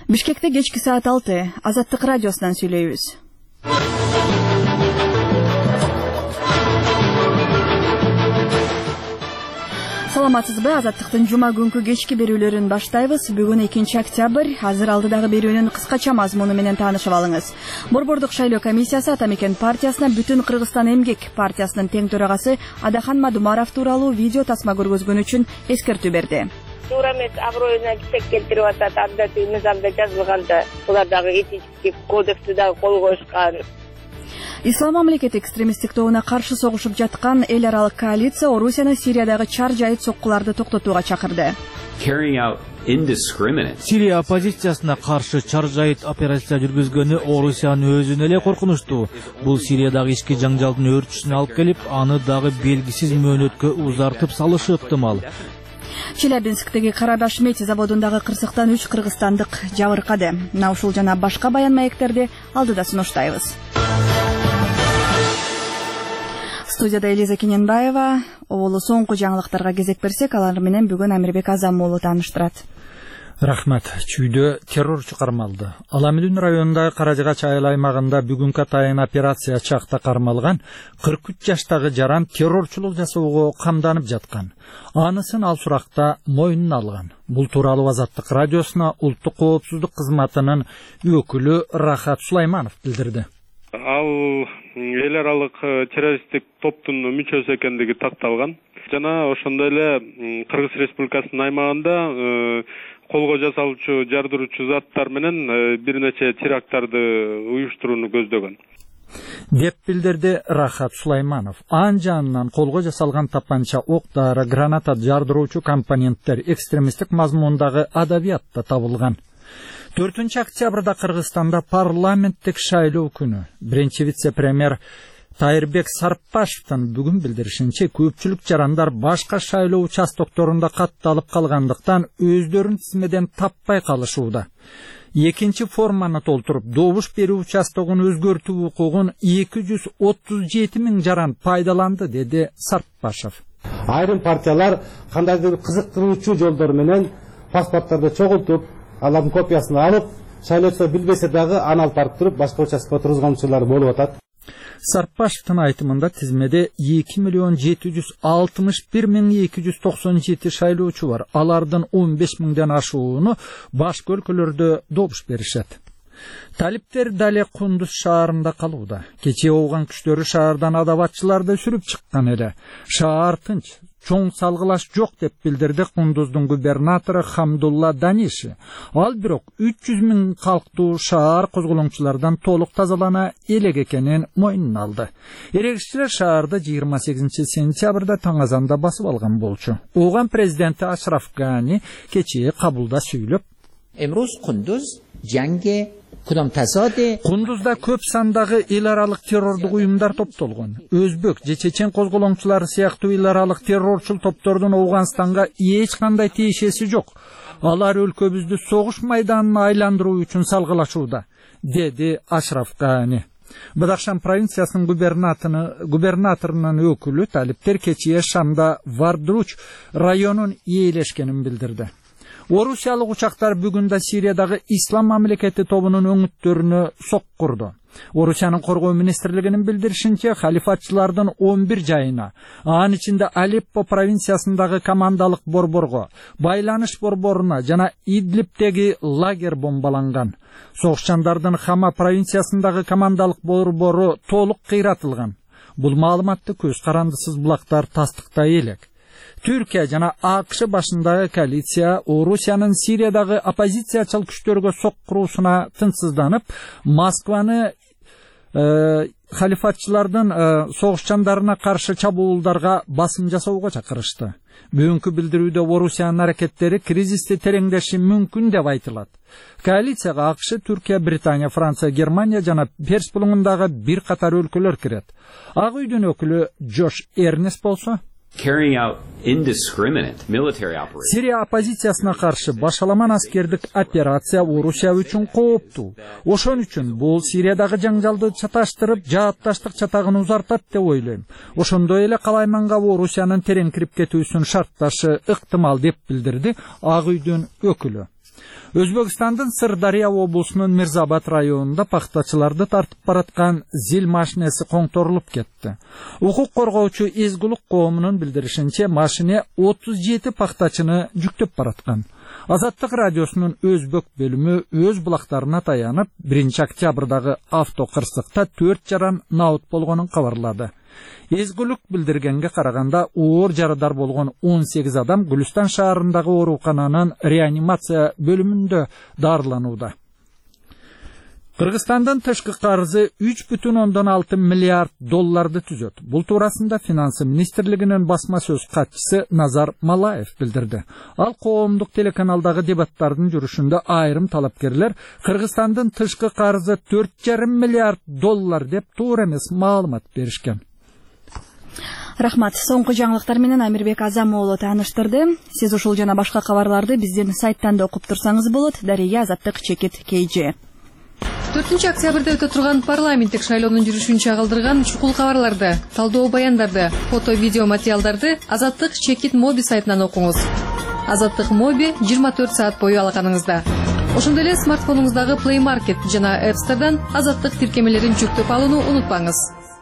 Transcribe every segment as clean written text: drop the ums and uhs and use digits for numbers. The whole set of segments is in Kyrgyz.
Бишкекте кечки саат 6 Азаттык радиосунан сүйлөйбүз. Саламатсызбы? Азаттыктын жума күнкү кечки берүүлөрүн баштайбыз. Бүгүн 2 октябрь. Азыр алдыдагы берүүнүн кыскача мазмуну менен таанышып алыңыз. Борбордук шайлоо комиссиясы Атамекен партиясына Бүтүн Кыргызстан эмгек партиясынын тең төрагасы Адахан Мадумаров тууралуу видео тасма көргөзгөн үчүн эскертүү берди. Туура эмес, аброюна кесек келтирип атат, абдатый мыйзамда жазылганда, булар дагы этический кодексти дагы кол коюшкан. Ислам мамлекети экстремисттик тобуна каршы согушуп жаткан эл аралык коалиция Орусияны Сириядагы чар жайыт соккуларды токтотууга чакырды. Сирия оппозициясына каршы чар жайыт операция жүргүзгөнү Орусиянын өзүнө эле коркунучтуу. Бул Сириядагы ички жаңжалдын өрчүсүнө алып келип, аны дагы белгисиз мөөнөткө узартып салышы ыктымал. Челябинсктеги Карабаш Мети заводундагы кырсыктан 3 кыргызстандык жабыркады. Мына ушул жана башка баян маектерди алдыда сунуштайбыз. Студияда Элиза Кененбаева, оболу соңку жаңылыктарга кезек берсек, алар менен бүгүн Амирбек Азам уулу тааныштырат. Рахмат. Чүйдө террорчу кармалды. Аламүдүн районундагы Каражыгач айыл аймагында бүгүнкү атайын операция чакта кармалган 43 жаштагы жаран террорчулук жасоого камданып жаткан. Анысын ал суракта моюнуна алган. Бул тууралуу Азаттык радиосуна Улуттук коопсуздук кызматынын өкүлү Рахат Сулайманов билдирди. Ал эл аралык террористтик топтун мүчөсү экендиги такталган. Жана ошондой эле Кыргыз Республикасынын аймагында колго жасалуучу жардыруучу заттар менен бир нече теракттарды уюштурууну көздөгөн деп билдирди Рахат Сулайманов. Анын жанынан колго жасалган тапанча, октары, граната жардыруучу компоненттер экстремисттик мазмундагы адабиятта табылган. 4 октябрда Кыргызстанда парламенттик шайлоо күнү. Биринчи вице-премьер Тайырбек Сарпашевдин бүгүн билдиришинче, көпчүлүк жарандар башка шайлоо участокторунда катталып калгандыктан өздөрүн тизмеден таппай калышууда. Экинчи форманы толтуруп, добуш берүү участогун өзгөртүү укугун 237 миң жаран пайдаланды, деди Сарпашев. Айрым партиялар кандайдыр кызыктыруучу жолдор менен паспорттарды чогултуп, алардын копиясын алып, шайлоочу билбесе дагы аны алып барып туруп, башка участкага тургузгончулар болуп атат. Сарпашевдин айтымында тизмеде 2.761.297 шайлоочу бар. Алардын 15 миңден ашууну башка өлкөлөрдө добуш беришет. Талиптер дале Кундуз шаарында калууда. Кечээ ооган күчтөрү шаардан адабатчыларды сүрүп чыккан эле. Шаар тынч, чоң салгылаш жок деп билдирди Кундуздун губернатору Хамдулла Даниши. Ал бирок 300 миң калктуу шаар козголоңчулардан толук тазалана элек экенин моюнуна алды. Эрегиччилер шаарды 28 сентябрда таң азанда басып алган болчу. Ооган президенти Ашраф Гани кечээ кабулда сүйлөп, Эмрuz Kunduz jange Кундузда көп сандагы эл аралык террордук уюмдар топтолгон. Өзбек же чечен козголоңчулары сыяктуу эл аралык террорчул топтордун Ауганстанга эч кандай тиешеси жок. Алар өлкөбүздү согуш майданына айландыруу үчүн салгылашууда, деди Ашраф Гани. Бадахшан провинциясынын губернаторунун өкүлү талиптер кечээ Шамда Вардруч районун ээлешкенин билдирди. Орусиялык учактар бүгүн да Сириядагы Ислам мамлекети тобунун өңүттөрүнө соккурду. Орусиянын коргоо министрлигинин билдиришинче, халифатчылардын 11 жайына, анын ичинде Алеппо провинциясындагы командалык борборго, байланыш борборуна жана Идлибтеги лагерь бомбаланган. Согушчандардын Хама провинциясындагы командалык борбору толук кыйратылган. Бул маалыматты көз карандысыз булактар тастыктай элек. Түркия жана АКШ башындагы коалиция Орусиянын Сириядагы оппозициячыл күчтөргө соккуруусуна тынчсызданып, Москваны халифатчылардын согушчандарына каршы чабуулдарга басым жасоого чакырышты. Бүгүнкү билдирүүдө Орусиянын аракеттери кризисти тереңдеши мүмкүн деп айтылат. Коалицияга АКШ, Түркия, Британия, Франция, Германия жана Перс булуңундагы бир катар өлкөлөр кирет. Ак үйдүн өкүлү Джош Эрнест болсо, Сирия оппозициясына каршы башаламан аскердик операция Орусия үчүн кооптуу. Ошон үчүн бул Сириядагы жаңжалды чаташтырып, жаатташтык чатагын узартат деп ойлойм. Ошондой эле калайманга Орусиянын терең кирип кетүүсүн шартташы ыктымал деп билдирди Ак үйдүн өкүлү. Өзбекстандын Сырдария облусунун Мирзабад районунда пахтачыларды тартып бараткан зил машинеси коңторулуп кетти. Укук коргоочу Эзгулук коомунун билдиришинче, машине 37 пахтачыны жүктөп бараткан. Азаттык радиосунун өзбек бөлүмү өз булактарына таянып, 1 октябрдагы авто кырсыкта 4 жаран наут болгонун кабарлады. Эзгулук билдиргенге караганда, оор жарадар болгон 18 адам Гүлүстан шаарындагы оорукананын реанимация бөлүмүндө дарыланууда. Кыргызстандын тышкы карызы 3,6 миллиард долларды түзөт. Бул туурасында Финансы министрлигинин басма сөз катчысы Назар Малаев билдирди. Ал коомдук телеканалдагы дебаттардын жүрүшүндө айрым талапкерлер Кыргызстандын тышкы карызы 4,5 миллиард доллар деп туура эмес маалымат беришкен. Рахмат. Соңку жаңылыктар менен Амирбек Азам уулу тааныштырды. Сиз ушул жана башка кабарларды биздин сайттан да окуп турсаңыз болот. Дария Азаттык Чекит KG. 4 октябрда өтө турган парламенттик шайлоонун жүрүшүн чагылдырган чукул кабарларды, талдоо баяндарды, фото-видео материалдарды Азаттык Чекит Моби сайтынан окуңуз. Азаттык Моби 24 саат бою алаканыңызда. Ошондой эле смартфонуңуздагы Play Market жана App Store'дан Азаттык тиркемелерин жүктөп алууну унутпаңыз.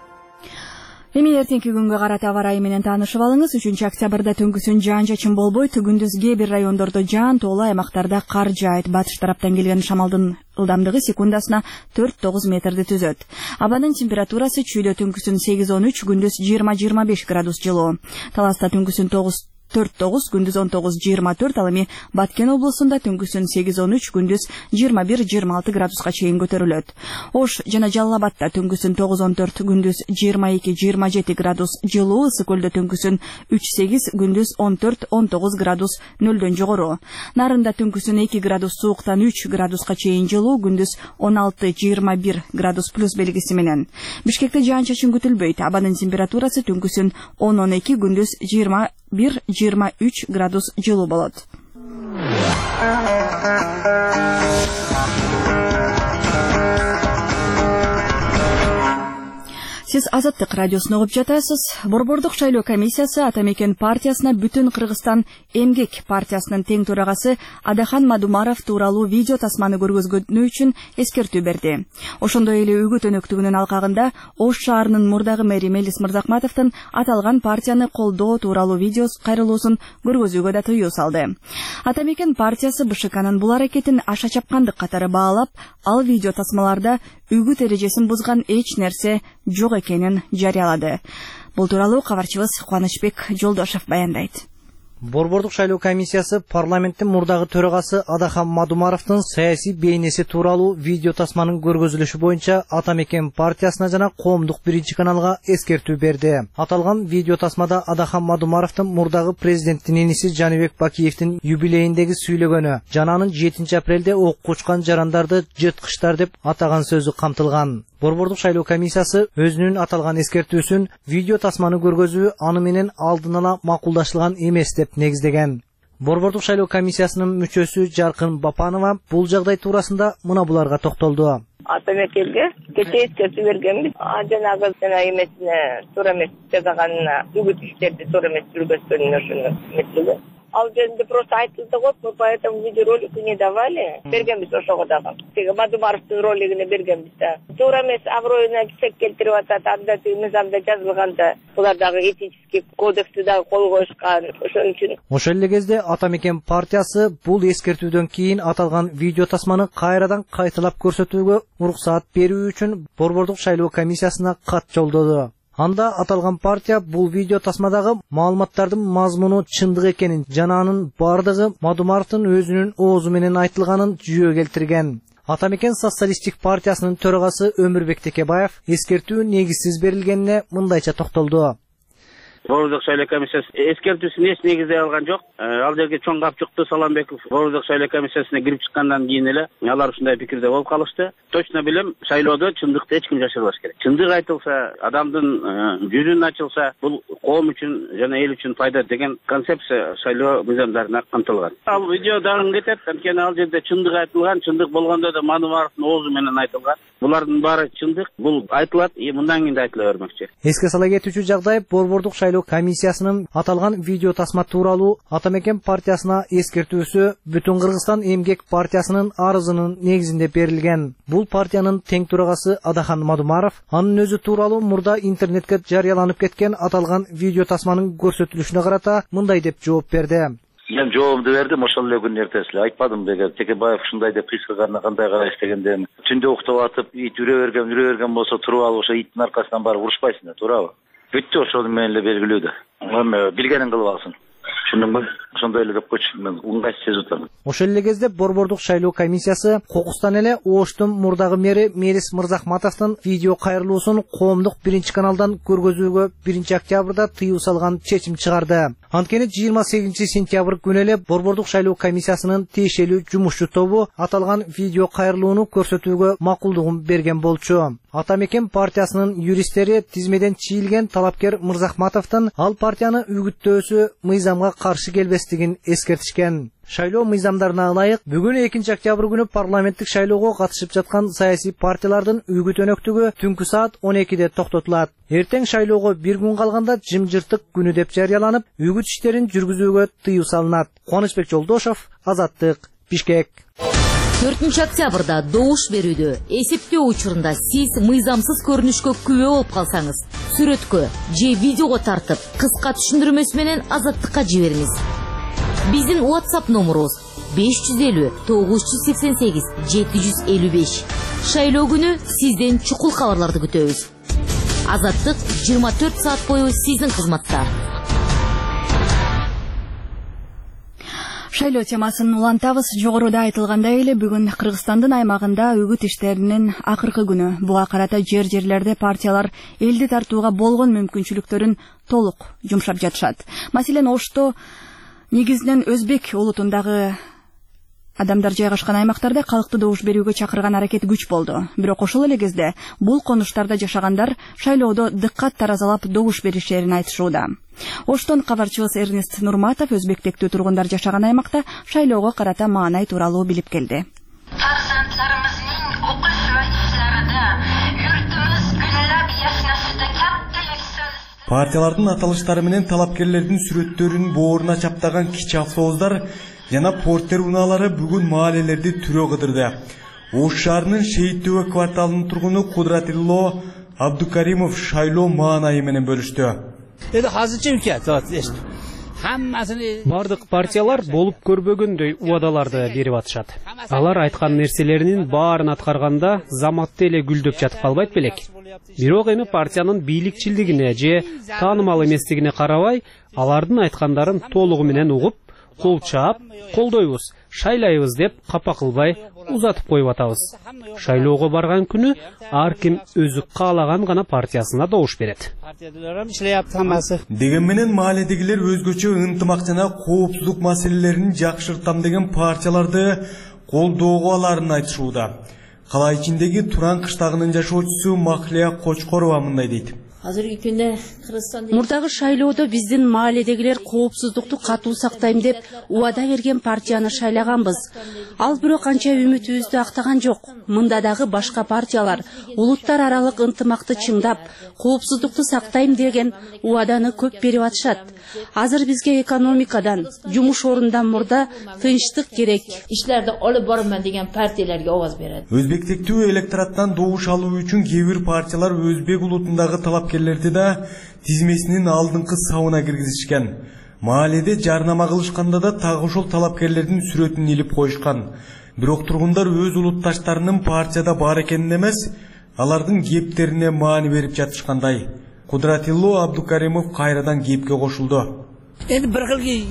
Эми эртеңки күнгө карата аба ырайы менен таанышып алыңыз. 3 октябрда түнкүсүн жаан-чачын болбойт, күндүз кээ бир райондордо жаан, тоолуу аймактарда кар жаайт. Батыш тараптан келген шамалдын ылдамдыгы секундасына 4-9 метрди түзөт. Абанын температурасы чүйдө түнкүсүн 8-13, күндүз 20-25 градус жылуу. Таласта түнкүсүн 4-9, күндүз 19-24, ал эми Баткен облусунда түнкүсүн 8-13, күндүз 21-26 градуска чейин көтөрүлөт. Ош жана Жалал Абадта түнкүсүн 9-14, күндүз 22-27 градус жылуу, Ысык көлдө түнкүсүн 3-8, күндүз 14-19 градус нөлдөн жогору. Нарында түнкүсүн 2 градус сууктан 3 градуска чейин жылуу, күндүз 16-21 градус плюс белгиси менен. Бишкекте жаан-чачын күтүлбөйт. Абанын температурасы түнкүсүн 10-12, күндүз 21-23 градус жылуу болот. Сиз Азаттык радиосун угуп жатасыз. Борбордук шайлоо комиссиясы Ата Мекен партиясына Бүтүн Кыргызстан эмгек партиясынын тең төрагасы Адахан Мадумаров тууралуу видео тасманы көргөзгөнү үчүн эскертүү берди. Ошондой эле үгүт өнөктүгүнүн алкагында Ош шаарынын мурдагы мэри Мелис Мырзакматовдун аталган партияны колдоо тууралуу видео кайрылуусун көргөзүүгө да тыюу салды. Ата Мекен партиясы БШКнын бул аракетин аша чапкандык катары баалап, ал видео тасмаларда үгүт эрежесин бузган эч нерсе жок экенин жарыялады. Бул тууралуу кабарчыбыз Кубанычбек Жолдошев баяндайт. Борбордук шайлоо комиссиясы парламенттин мурдагы төрагасы Адахан Мадумаровдун саясий бейнеси тууралуу видео тасманын көргөзүлүшү боюнча Ата Мекен партиясына жана коомдук 1-каналга эскертүү берди. Аталган видео тасмада Адахан Мадумаровдун мурдагы президенттин иниси Жаныбек Бакиевдин юбилейиндеги сүйлөгөнү жана анын 7 апрелде окко учкан жарандарды жырткычтар деп атаган сөзү камтылган. Борбордук шайлоо комиссиясы өзүнүн аталган эскертүүсүн видео тасманы көргөзүү аны менен алдын ала макулдашылган эмес деп негиздеген. Борбордук шайлоо комиссиясынын мүчөсү Жаркын Бапанова бул жагдай туурасында мына буларга токтолду. Ата Мекенге кечээ эскертүү бергенбиз. Жанагы эмесине туура эмес жазаганына, үгүт иштерди туура эмес жүргүзгөнүнө ошону эметилген. Ал жеринде просто айтылды го, мы поэтому видеоролику не давали. Бергенбиз ошого дагы. Теги Мадумаровдун ролигине бергенбиз да. Туура эмес аброюна кесек келтирип атат, анда мыйзамда жазылганда, булар дагы этический кодексти дагы кол коюшкан. Ошон үчүн. Ошол эле кезде Ата Мекен партиясы бул эскертүүдөн кийин аталган видео тасманы кайрадан кайталап көрсөтүүгө уруксаат берүү үчүн Борбордук шайлоо комиссиясына кат жолдоду. Анда аталган партия бул видео тасмадагы маалыматтардын мазмуну чындык экенин жана анын бардыгы Мадумаровдун өзүнүн оозу менен айтылганын жүйө келтирген. Ата Мекен социалисттик партиясынын төрагасы Өмүрбек Текебаев эскертүү негизсиз берилгенине мындайча токтолду. Борбордук шайлоо комиссиясы эскертүүсүн эч негиздей алган жок. Ал жерге чоң капчыкты Саламбеков Борбордук шайлоо комиссиясына кирип чыккандан кийин эле алар ушундай пикирде болуп калышты. Точно билем, шайлоодо чындыкты эч ким жашырбаш керек. Чындык айтылса, адамдын жүзүн ачылса, бул коом үчүн жана эл үчүн пайда деген концепция шайлоо мыйзамдарына камтылган. Ал видео дагы кетет, анткени ал жерде чындык айтылган, чындык болгондо да Мадумаровдун оозу менен айтылган. Булардын баары чындык. Бул айтылат, мындан кийин да айтыла бермекчи. Эске сала кетүүчү жагдай Борбордук шайлоо комиссиясынын аталган видео тасма тууралуу Атамекен партиясына эскертүүсү Бүтүн Кыргызстан эмгек партиясынын арызынын негизинде берилген. Бул партиянын тең төрагасы Адахан Мадумаров анын өзү тууралуу мурда интернетке жарыяланып кеткен аталган видео тасманын көрсөтүлүшүнө карата мындай деп жооп берди. Мен жообумду бердим, ошол эле күнү эртеси эле айтпадым деге. Текебаев ушундай деп кыйскырганына кандай карайсыз дегенде, түндө уктап атып, ит үрө берген болсо туруп алып ошо иттин аркасынан барып урушпайсың да, туурабы? Бүттү, ошол менен эле белгилүү да. Эми билгенин кылып алсын. Түшүндүңбү? Ошондой эле деп койчу, мен ыңгайсыз сезип атам. Ошол эле кезде Борбордук шайлоо комиссиясы кокустан эле Оштун мурдагы мэри Мелис Мырзахматовдун видео кайрылуусун коомдук биринчи каналдан көргөзүүгө 1-октябрда тыюу салган чечим чыгарды. Анткени 28 сентябрь күнү эле Борбордук шайлоо комиссиясынын тиешелүү жумушчу тобу аталган видео кайрылууну көрсөтүүгө макулдугун берген болчу. Атамекен партиясынын юристтери тизмеден чийилген талапкер Мырзахматовдун ал партияны үгүттөөсү мыйзамга каршы келбестигин эскертишкен. Шайлоо мыйзамдарына ылайык бүгүн 2-октябрь күнү парламенттик шайлоого катышып жаткан саясий партиялардын үгүт өнөктүгү түнкү саат 12-де токтотулат. Эртең шайлоого bir күн калганда жымжыртык күнү деп жарыяланып, үгүт иштерин жүргүзүүгө тыюу салынат. Кубанычбек Жолдошов, Азаттык, Бишкек. 4-октябрда добуш берүүдө эсептөө учурунда сиз мыйзамсыз көрүнүшкө күбө болуп калсаңыз, сүрөткө же видеого тартып, кыска түшүндүрмөсү менен Азаттыкка жибериңиз. Биздин WhatsApp номерубуз 550 988 755. Шайлоо күнү сизден чукул кабарларды күтөбүз. Азаттык 24 саат бою сиздин кызматта. Шайлоо темасын улантабыз. Жогоруда айтылгандай эле бүгүн Кыргызстандын аймагында үгүт иштеринин акыркы күнү. Буга карата жерлерде партиялар элди тартууга болгон мүмкүнчүлүктөрүн толук жумшап жатышат. Маселен, Ошто негизинен өзбек улутундагы адамдар жайгашкан аймактарда калкты добуш берүүгө чакырган аракет күч болду. Бирок ошол эле кезде бул конуштарда жашагандар шайлоодо дыккат таразалап добуш беришерин айтышууда. Оштон кабарчыбыз Эрнест Нурматов өзбектектүү тургундар жашаган аймакта шайлоого карата маанай тууралуу билип келди. Партиялардын аталыштары менен талапкерлердин сүрөттөрүн бооруна чаптаган кичи автобустар жана портер унаалары бүгүн маалелерди түрө кыдырды. Ош шаарынын Шейиттөбө кварталынын тургуну Кудратилло Абдукаримов шайлоо маанайы менен бөлүштү. Бардык партиялар болуп көрбөгөндөй убадаларды берип атышат. Алар айткан нерселеринин баарын аткарганда заматты эле гүлдөп жатып калбайт белек. Бирок эми партиянын бийликчилдигине же таанымал эместигине карабай, алардын айткандарын толугу менен угуп, кол чаап, колдойбуз, шайлайбыз деп капа кылбай узатып коюп атабыз. Шайлоого барган күнү ар ким өзү каалаган гана партиясына добуш берет. Деген менен мааледегилер өзгөчө ынтымак жана коопсуздук маселелерин жакшыртам деген партияларды колдоого аларын айтышууда. Кала ичиндеги Туран кыштагынын жашоочусу Махлия Кочкорова мындай дейт. Мурдагы шайлоодо биздин мааледегилер коопсуздукту катуу сактайм деп убада берген партияны шайлаганбыз. Ал бирок анча үмүтүбүздү актаган жок. Мында дагы башка партиялар улуттар аралык ынтымакты чыңдап, коопсуздукту сактайм деген убаданы көп берип атышат. Азыр бизге экономикадан, жумуш орундан мурда тынчтык керек. Ишлерди алып барман деген партияларга овоз берет. Өзбектектүү электораттан добуш алуу үчүн кээ бир партиялар өзбек улутундагы талапкерлерди да тизмесинин алдыңкы сабына киргизишкен. Мааледе жарнама кылышканда да так ошол талапкерлердин сүрөтүн илип коюшкан. Бирок тургундар өз улутташтарынын партияда бар экенин эмес, алардын кептерине маани берип жатышкандай. Кудратилло Абдукаримов кайрадан кепке кошулду. Эми бир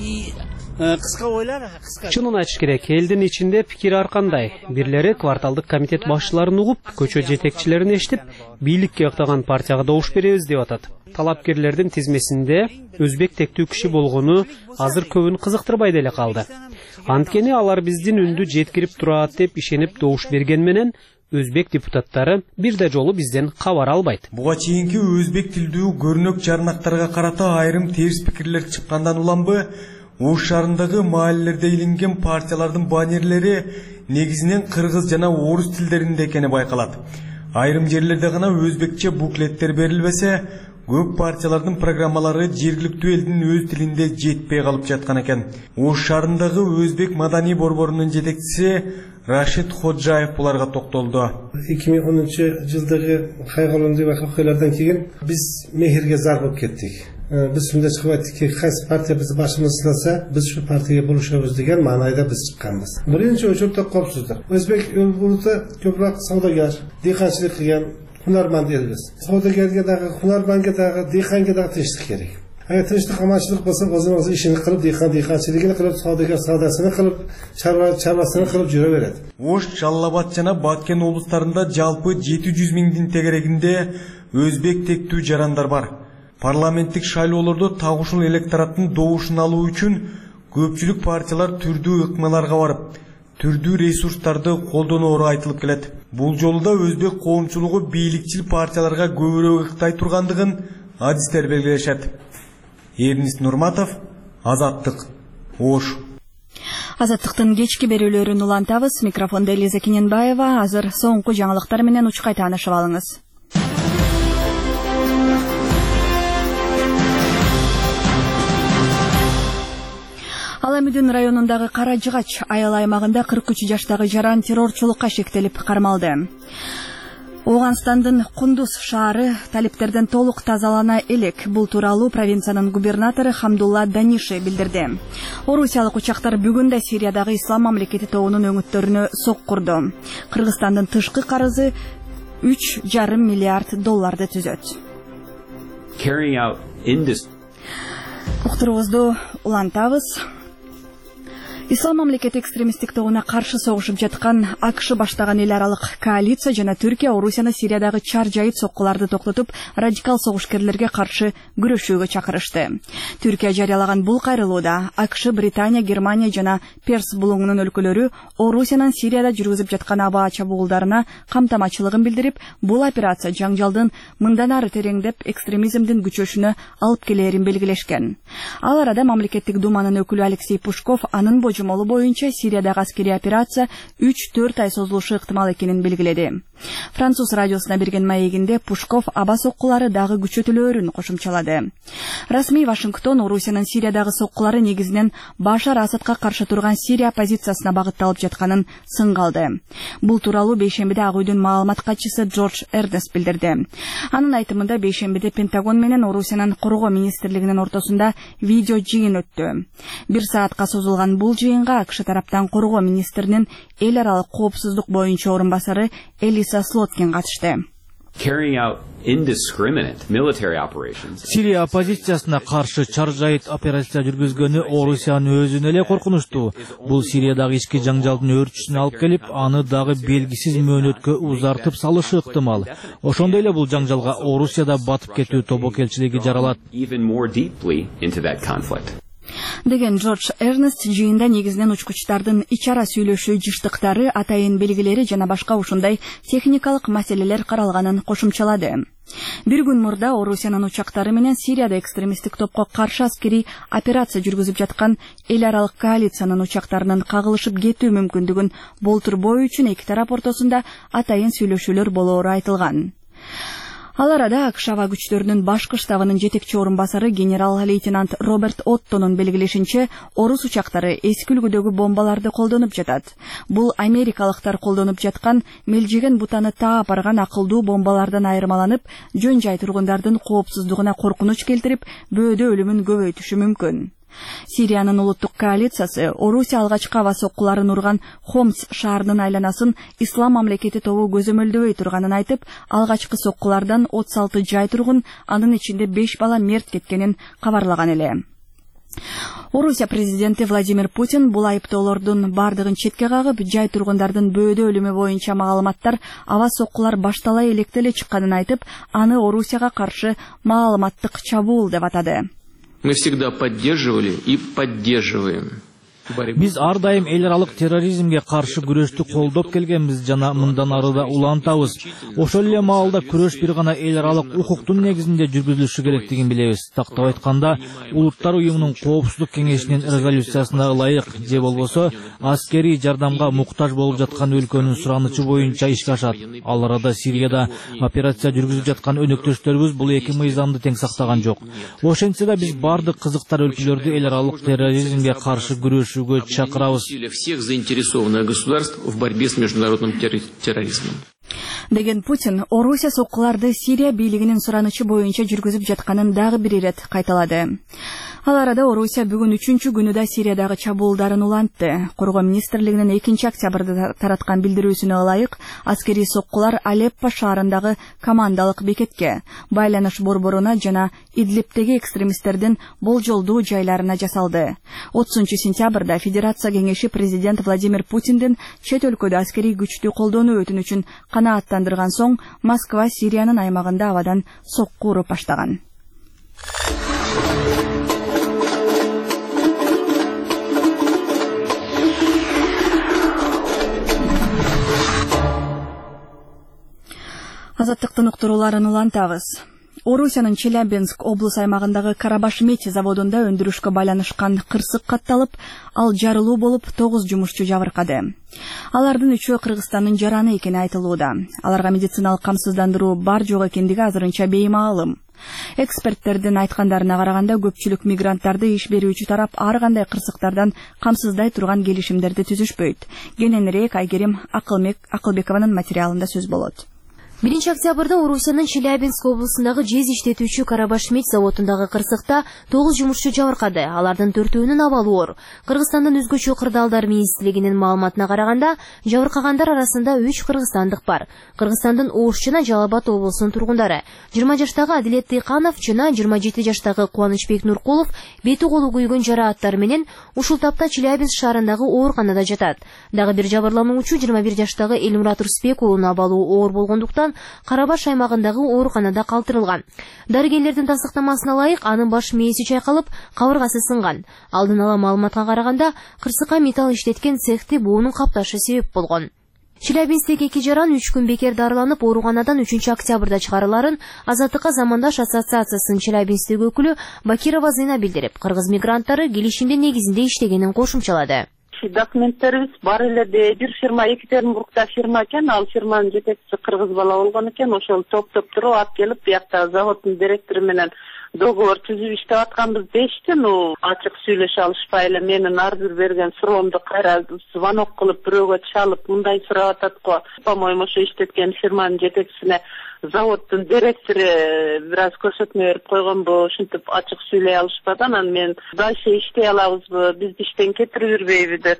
кыска ойлар, чынын айтыш керек, элдин ичинде пикир ар кандай. Бирлери кварталдык комитет башчыларын угуп, көчө жетекчилерин эшитип, бийликке ыктаган партияга добуш беребиз деп атат. Талапкерлердин тизмесинде өзбек тектүү киши болгону азыр көбүн кызыктырбай деле калды. Анткени алар биздин үндү жеткирип турат деп ишенип добуш берген менен өзбек депутаттары бирде жолу бизден кабар албайт. Буга чейинки өзбек тилдүү көрүнөк жарнактарга карата айрым терс пикирлер чыккандан уланбы, Ош шаарындагы маалелерде илинген партиялардын баннерлери негизинен кыргыз жана орус тилдеринде экени байкалат. Айрым жерлерде гана өзбекче буклеттер берилбесе, көп партиялардын программалары жергиликтүү элдин өз тилинде жетпей калып жаткан экен. Ош шаарындагы өзбек маданий борборунун жетекчиси Рашид Ходжаев буларга токтолду. 2010-жылдагы кайгылуу окуялардан кийин биз мехирге зар болуп кеттик. Biz shunda chiqib aytdikki, qaysi partiya bizni boshimizni silasa, biz shu partiyaga bo'lishamiz degan ma'noda biz chiqqanmiz. Birinchi o'chirda qopsizdir. O'zbek elbulda ko'proq savdogar, dehqonchilik qilgan hunarmand elmiz. Savdogarga, hunarmandga, dehqonga tinchlik kerak. Agar tinchlik qamashilik bo'lsa, o'zini ishini qilib, dehqonchiligini qilib, savdogar savdosini qilib, chorvasini qilib yuraveradi. Ош, Жалал-Абад жана Баткен облустарында жалпы 700 миңдин тегерегинде өзбек тектүү жарандар бар. Парламенттик шайлоолордо тагушул электораттын добушун алуу үчүн көпчүлүк партиялар түрдүү ыкмаларга барып, түрдүү ресурстарды колдоноору айтылып келет. Бул жолу да өзбек коомчулугу бийликчил партияларга көбүрөөк ыктай тургандыгын адистер белгилешет. Эрнис Нурматов, Азаттык, Ош. Азаттыктын кечки берүүлөрүн улантабыз. Микрофонда Элиза Кененбаева. Азыр соңку жаңылыктар менен учкай таанышып алыңыз. Аламүдүн районундагы Кара Жыгач айыл аймагында 43 жаштагы жаран террорчулукка шектелип кармалды. Ооганстандын Кундуз шаары талиптерден толук тазалана элек. Бул тууралуу провинциянын губернатору Хамдулла Даниши билдирди. Орусиялык учактар бүгүн да Сириядагы Ислам мамлекети тобунун өңүттөрүнө соккурду. Кыргызстандын тышкы карызы $3,5 миллиард түзөт. Уктуруубузду улантабыз. Ислам мамлекети экстремисттик тобуна каршы согушуп жаткан АКШ баштаган эл аралык коалиция жана Түркия Орусияны Сириядагы чар жайыт соккуларды токтотуп, радикал согушкерлерге каршы күрөшүүгө чакырышты. Түркия жарыялаган бул кайрылууда АКШ, Британия, Германия жана Перс булуңунун өлкөлөрү Орусиянын Сирияда жүргүзүп жаткан аба чабуулдарына камтамачылыгын билдирип, бул операция жаңжалдын мындан ары тереңдеп экстремизмдин күчөшүнө алып келерин белгилешкен. Ал арада мамлекеттик думанын өкүлү Алексей Пушков анын жумолу боюнча Сириядагы аскери операция 3-4 ай созулушу ыктымал экенин белгиледи. Француз радиосуна берген маегинде Пушков аба соккулары дагы күчөтүлөөрүн кошумчалады. Расмий Вашингтон Орусиянын Сириядагы соккулары негизинен Башар Асадка каршы турган Сирия позициясына багытталып жатканын сынга алды. Бул тууралуу бейшембиде Ак үйдүн маалымат катчысы Джордж Эрнест билдирди. Анын айтымында бейшембиде Пентагон менен Орусиянын коргоо министрлигинин ортосунда видео жыйын өттү. 1 саатка созулган бул жыйынга АКШ тараптан коргоо министринин эл аралык коопсуздук боюнча орун басары Элиса Слоткин катышты. Сирия оппозициясына каршы чар жайыт операция жүргүзгөнү Орусиянын өзүнө эле коркунучтуу. Бул Сириядагы ички жаңжалдын өрчүсүнө алып келип, аны дагы белгисиз мөөнөткө узартып салышы ыктымал. Ошондой эле бул жаңжалга Орусияда батып кетүү тобокелчилиги жаралат. Деген Джордж Эрнест жыйында негизинен учкучтардын ичара сүйлөшүү жыштыктары, атайын белгилери жана башка ушундай техникалык маселелер каралганын кошумчалады. Бир күн мурда Орусиянын учактары менен Сирияда экстремисттик топко каршы аскери операция жүргүзүп жаткан эл аралык коалициянын учактарынын кагылышып кетүү мүмкүндүгүн болтурбоо үчүн эки тарап ортосунда атайын сүйлөшүүлөр болоору айтылган. Ал арада АКШ аба күчтөрүнүн башкы штабынын жетекчи орун басары генерал-лейтенант Роберт Оттонун белгилешинче, орус учактары эски үлгүдөгү бомбаларды колдонуп жатат. Бул америкалыктар колдонуп жаткан мелжеген бутаны таап барган акылдуу бомбалардан айырмаланып, жөн жай тургундардын коопсуздугуна коркунуч келтирип, бөөдө өлүмүн көбөйтүшү мүмкүн. Сириянын улуттук коалициясы Орусия алгачкы аба соккуларын урган Хомс шаарынын айланасын Ислам мамлекети тобу көзөмөлдөбөй турганын айтып, алгачкы соккулардан 36 жай тургун, анын ичинде 5 бала мерт кеткенин кабарлаган эле. Орусия президенти Владимир Путин бул айыптоолордун бардыгын четке кагып, жай тургундардын бөөдө өлүмү боюнча маалыматтар аба соккулар баштала электе эле чыкканын айтып, аны Орусияга каршы маалыматтык чабуул деп атады. Мы всегда поддерживали и поддерживаем Биз ар дайым эл аралык терроризмге каршы күрөштү колдоп келгенбиз жана мындан ары да улантабыз. Ошол эле маалда күрөш бир гана эл аралык укуктун негизинде жүргүзүлүшү керектигин билебиз. Тактап айтканда, Улуттар уюмунун Коопсуздук кеңешинин резолюциясына ылайык же болбосо аскерий жардамга муктаж болуп жаткан өлкөнүн суранычы боюнча ишке ашат. Ал арада Сирияда операция жүргүзүп жаткан өнөктөштөрүбүз бул эки мыйзамды тең сактаган жок. Ошентсе да биз бардык кызыктар өлкөлөрдү эл аралык терроризмге каршы күрөшүүгө чакырабыз. Всех заинтересованных государств в борьбе с международным терроризмом. Деген Путин Орусия соккуларды Сирия бийлигинин суранычы боюнча жүргүзүп жатканын дагы бир ирет кайталады. Ал арада Орусия бүгүн 3-чү күнүдө Сириядагы чабуулдарын улантты. Коргоо министрлигинин 2-октябрда тараткан билдирүүсүнө ылайык, аскерий соккулар Алеппо шаарындагы командалык бекетке, байланыш борборуна жана Идлибтеги экстремисттердин болжолдуу жайларына жасалды. 30-сентябрда Федерация кеңеши президент Владимир Путиндин чет өлкөдө аскерий күчтү колдонуу өтүнүчүн канааттандырган соң Москва Сириянын аймагында абадан сокку уруп баштаган. Азаттыктын уктурууларын улантабыз. Орусиянын Челябинск облус аймагындагы Карабаш-Медь заводунда өндүрүшкө байланышкан кырсык катталып, ал жарылуу болуп 9 жумушчу жабыркады. Алардын 3-өө Кыргызстандын жараны экени айтылууда. Аларга медициналык камсыздандыруу бар жок экендиги азырынча беймаалым. Эксперттердин айткандарына караганда көпчүлүк мигранттарды иш берүүчү тарап ар кандай кырсыктардан камсыздай турган келишимдерди түзүшпөйт. Кененирээк Айгерим Акылбекованын материалында сөз болот. 1-октябрда Орусиянын Челябинск облусундагы жез иштетүүчү Карабаш-Медь заводундагы кырсыкта 9 жумушчу жабыркады. Алардын 4-өөнүн абалы оор. Кыргызстандын өзгөчө кырдаалдар министрлигинин маалыматына караганда, жабыркагандар арасында 3 кыргызстандык бар. Кыргызстандын Ош жана Жалал Абад облусунун тургундары. 20 жаштагы Адилет Тыйканов жана 27 жаштагы Кубанычбек Нуркулов бети колу күйгөн жарааттар менен ушул тапта Челябинск шаарындагы ооруканада жатат. Дагы бир жабырлануучу 21 жаштагы Элмурат Рысбек уулунун абалы оор болгондуктан Карабаш аймагындагы ооруканада калтырылган. Дарыгерлердин тастыктамасына ылайык, анын баш мээси чайкалып, кабыргасы сынган. Алдын ала маалыматка караганда, кырсыкка металл иштеткен цехти буунун капташы себеп болгон. Челябинсктеги 2 жаран 3 күн бекер дарыланып, ооруканадан 3-октябрда чыгарыларын Азаттыкка замандаш ассоциациясынын Челябинсктеги өкүлү Бакирова Зина билдирип, кыргыз мигранттары келишимдин негизинде иштегенин кошумчалады. Документтерибиз бар эле бир фирма Екатеринбургда фирма экен, ал фирманын жетекчиси кыргыз бала болгон экен, ошол топтоп туруп алып келип, биякта заводдун директору менен договор түзүп иштеп атканбыз дешти. Ачык сүйлөшө алышпай эле менин ар бир берген суроомду кайра звонок кылып бирөөгө чалып мындай сурап атат го. По-моему, ошо иштеткен фирманын жетекчисине заводдун директору бир аз көрсөтмө берип койгонбу, ушинтип ачык сүйлөй алышпады. Анан мен дальше иштей алабызбы, бизди иштен кетирип жүрбөйбү деп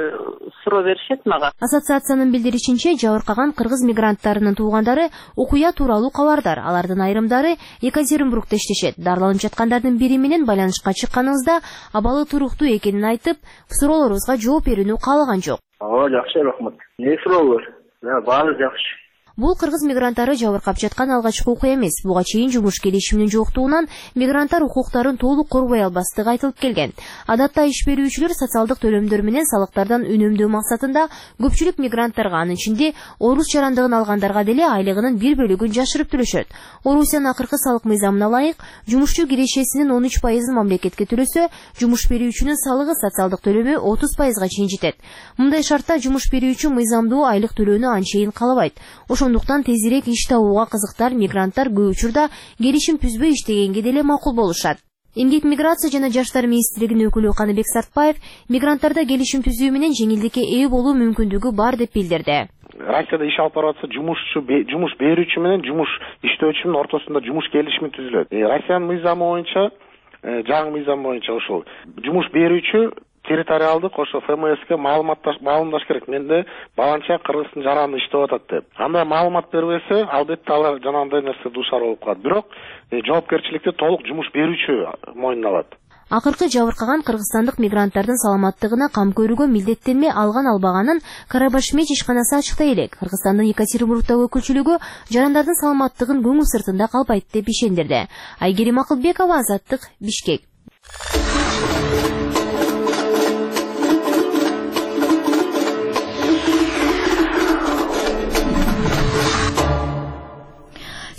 суроо беришет мага. Ассоциациянын билдиришинче, жабыркаган кыргыз мигранттарынын туугандары окуя тууралуу кабардар. Алардын айрымдары Екатеринбургда иштешет. Дарыланып жаткандардын бири менен байланышка чыкканыбызда абалы туруктуу экенин айтып, суроолорубузга жооп берүүнү каалаган жок. Жакшы, рахмат. Не суроолор? Баары жакшы. Бул кыргыз мигранттары жабыркап жаткан алгачкы окуя эмес. Буга чейин жумуш келишиминин жоктугунан мигранттар укуктарын толук корбой албастыгы айтылып келген. Адатта иш берүүчүлөр социалдык төлөмдөр менен салыктардан үнөмдөө максатында көпчүлүк мигранттарга, анын ичинде орус жарандыгын алгандарга деле айлыгынын бир бөлүгүн жашырып төлөшөт. Орусиянын акыркы салык мыйзамына ылайык, жумушчу кирешесинин 13% мамлекетке төлөсө, жумуш берүүчүнүн салыгы социалдык төлөмү 30% чейин жетет. Мындай шартта жумуш берүүчү мыйзамдуу айлык төлөөнү анчейин каалабайт. Ошондуктан тезирээк иш табууга кызыктар мигранттар көп учурда келишим түзбөй иштегенге деле макул болушат. Эмгек миграция жана жаштар министрлигинин өкүлү Каныбек Сартбаев мигранттарда келишим түзүү менен жеңилдикке ээ болуу мүмкүндүгү бар деп билдирди. Россияда иш алып барып атса, жумуш берүүчү менен жумуш иштөөчүнүн ортосунда жумуш келишими түзүлөт. Россиянын мыйзамы боюнча, жаңы мыйзам боюнча ошол жумуш берүүчү территориалдык ошо ФМСке маалымдаш керек. Менде баланча Кыргыздын жараны иштеп атат деп. Андай маалымат бербесе, албетте алар жанагындай нерсе дуушар болуп калат. Бирок жоопкерчиликти толук жумуш берүүчү мойнуна алат. Акыркы жабыркаган кыргызстандык мигранттардын саламаттыгына кам көрүүгө милдеттенме алган-албаганын Карабаш-Медь ишканасы ачыктай элек. Кыргызстандын Екатеринбургдагы өкүлчүлүгү жарандардын саламаттыгын көңүл сыртында калбайт деп ишендирди. Айгерим Акылбекова, Азаттык, Бишкек.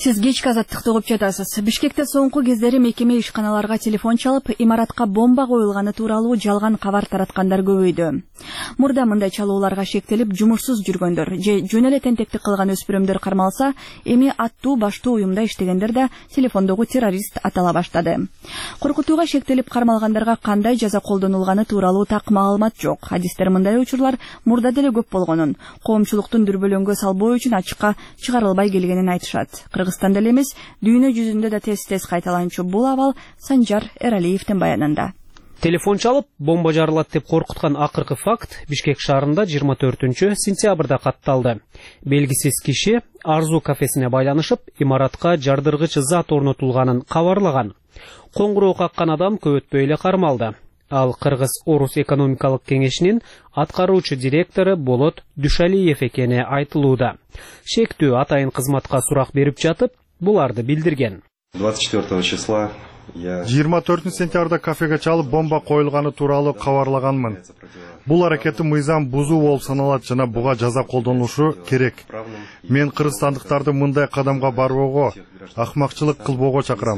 Сиз кечки Азаттыкты угуп жатасыз. Бишкекте соңку кездери мекеме ишканаларга телефон чалып, имаратка бомба коюлганы тууралуу жалган кабар тараткандар көбөйдү. Мурда мындай чалууларга шектелип, жумушсуз жүргөндөр же жөн эле тентектик кылган өспүрүмдөр кармалса, эми аттуу баштуу уюмда иштегендер да телефондогу террорист атала баштады. Коркутууга шектелип кармалгандарга кандай жаза колдонулганы тууралуу так маалымат жок. Адистер мындай учурлар мурда деле көп болгонун, коомчулуктун дүрбөлөңгө салбоо үчүн ачыкка чыгарылбай келгенин айтышат. Кыргызстанда эле эмес, дүйнө жүзүндө да тез кайталанчу бул абал Санжар Эралиевдин баянында. Телефон чалып, бомба жарылат деп коркуткан акыркы факт Бишкек шаарында 24-сентябрда катталды. Белгисиз киши Арзу кафесине байланышып, имаратка жардыргыч зат орнотулганын кабарлаган. Коңгуроо каккан адам көп өтпөй эле кармалды. Ал Кыргыз-Орус экономикалык кеңешинин аткаруучу директору Болот Дүшалиев экени айтылууда. Шектүү атайын кызматка сурак берип жатып, буларды билдирген. 24 числа 24 сентябрда кафеге чалып бомба коюлганы тууралуу кабарлаганмын. Бул аракети мыйзам бузуу болуп саналат жана буга жаза колдонулушу керек. Мен кыргызстандыктарды мындай кадамга барбоого, акмакчылык кылбоого чакырам.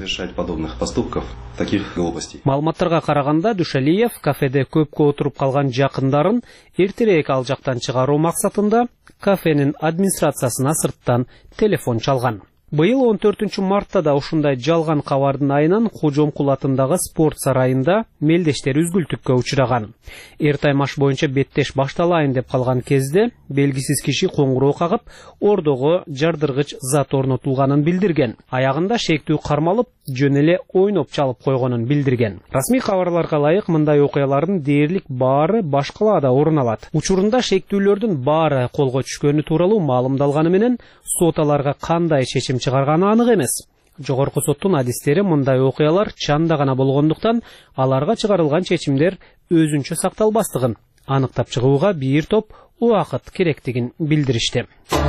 Маалыматтарга караганда, Дүшалиев кафеде көпкө отуруп калган жакындарын эртерээк ал жактан чыгаруу максатында кафенин администрациясына сырттан телефон чалган. Быйыл 14 мартта да ушундай жалган кабардын айынан Кожомкул атындагы спорт сарайында мелдештер үзгүлтүккө учураган. Эртаймаш боюнча беттеш башталайын деп калган кезде белгисиз киши коңгуроо кагып, ордого жардыргыч зат орнотулганын билдирген. Аягында шектүү кармалып, жөн эле ойноп чалып койгонун билдирген. Расмий кабарларга ылайык мындай окуялардын дээрлик баары баш калаада орун алат. Учурунда шектүүлөрдүн баары колго түшкөнү тууралуу маалымдалганы менен сот аларга кандай чечим чыгарганы анык эмес. Жогорку соттун адистери мындай окуялар чанда гана болгондуктан аларга чыгарылган чечимдер өзүнчө сакталбастыгын аныктап чыгууга бир топ убакыт керектигин билдиришти.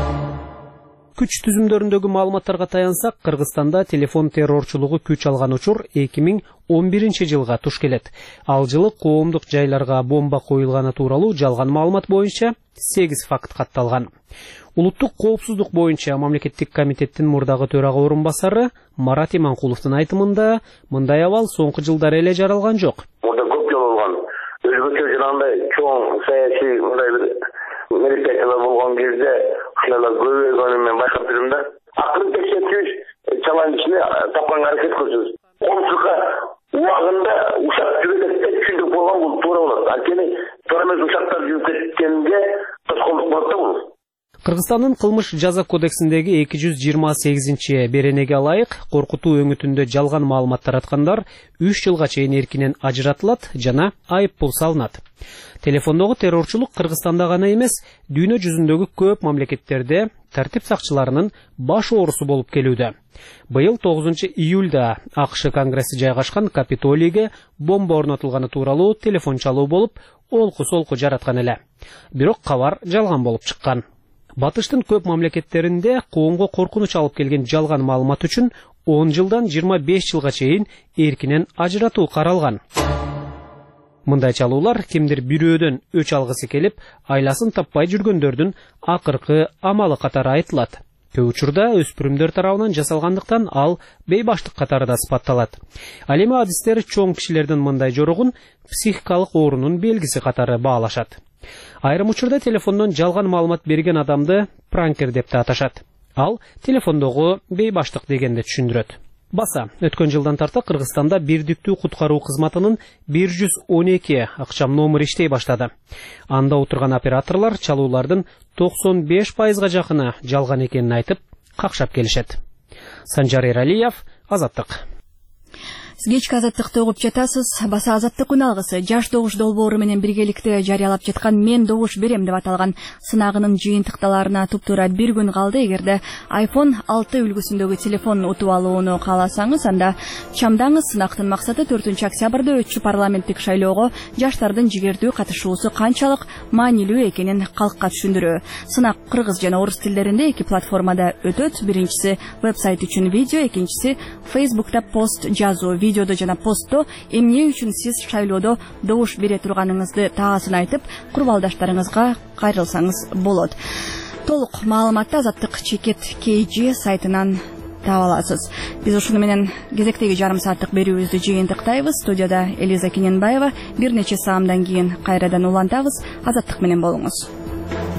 Күч түзүмдөрүндөгү маалыматтарга таянсак, Кыргызстанда телефон террорчулугу күч алган учур 2011 жылга туш келет. Ал жылы коомдук жайларга бомба коюлганы тууралуу жалган маалымат боюнча 8 факт катталган. Улуттук коопсуздук боюнча мамлекеттик комитеттин мурдагы төрага орун басары Марат Иманкуловдун айтымында мындай абал соңку жылдары эле жаралган жок. Мурда көп жолу болгон. Өзбекчө жанагындай чоң саясий мындай бир мерекелер болгон кезде ушулар көбөйгөнүн мен байкап жүрмүн да. Акырын текшертүүч чаланчыны тапканга аракет кылчубуз. Коомчулукка убагында ушак жүрүп түшүндүрүп болгон бул туура болот. Анткени туура эмес ушактар жүрүп кеткенге тоскоолдук болот да бул. Кыргызстандын кылмыш жаза кодексиндеги 228 беренеге ылайык коркутуу өңүтүндө жалган маалымат тараткандар 3 жылга чейин эркинен ажыратылат жана айыппул салынат. Телефондогу террорчулук Кыргызстанда гана эмес, дүйнө жүзүндөгү көп мамлекеттерде тартип сакчыларынын баш оорусу болуп келүүдө. Быйыл 9 июлда АКШ конгресси жайгашкан Капитолийге бомба орнотулганы тууралуу телефон чалуу болуп, олку-солку жараткан эле. Бирок кабар жалган болуп чыккан. Батыштын көп мамлекеттеринде коомго коркунуч алып келген жалган маалымат үчүн 10 жылдан 25 жылга чейин эркинен ажыратуу каралган. Мындай чалуулар кимдир бирөөдөн өч алгысы келип, айласын таппай жүргөндөрдүн акыркы амалы катары айтылат. Көп учурда өспүрүмдөр тарабынан жасалгандыктан ал бейбаштык катары да сыпатталат. Ал эми адистер чоң кишилердин мындай жоругун психикалык оорунун белгиси катары баалашат. Айрым учурда телефондон жалган маалымат берген адамды пранкер деп да аташат. Ал телефондогу бейбаштык дегенди түшүндүрөт. Баса, өткөн жылдан тарта Кыргызстанда бирдиктүү куткаруу кызматынын 112 акчам номери иштей баштады. Анда отурган операторлор чалуулардын 95%га жакыны жалган экенин айтып, какшап келишет. Санжар Эралиев, Азаттык. Сиз кечки Азаттыкты угуп жатасыз. Баса Азаттык үналгысы жаш добуш долбоору менен биргеликте жарыялап жаткан "Мен добуш берем" деп аталган сынагынын жыйынтыкталарына туптуура бир күн калды. Эгерде iPhone 6 үлгүсүндөгү телефон утуп алууну кааласаңыз, анда чамдаңыз. Сынактын максаты 4 октябрда өтчү парламенттик шайлоого жаштардын жигердүү катышуусу канчалык маанилүү экенин калкка түшүндүрүү. Сынак кыргыз жана орус тилдеринде 2 платформада өтөт. Биринчиси вебсайт үчүн видео, экинчиси Facebook'та пост жазуу. Видеодо жана постто эмне үчүн сиз шайлоодо добуш бере турганыңызды таасын айтып, курбалдаштарыңызга кайрылсаңыз болот. Толук маалыматты Азаттык Чекет KG сайтынан таап аласыз. Биз ушуну менен кезектеги жарым сааттык берүүбүздү жыйынтыктайбыз. Студияда Элиза Кененбаева. Бир нече саамдан кийин кайрадан улантабыз. Азаттык менен болуңуз.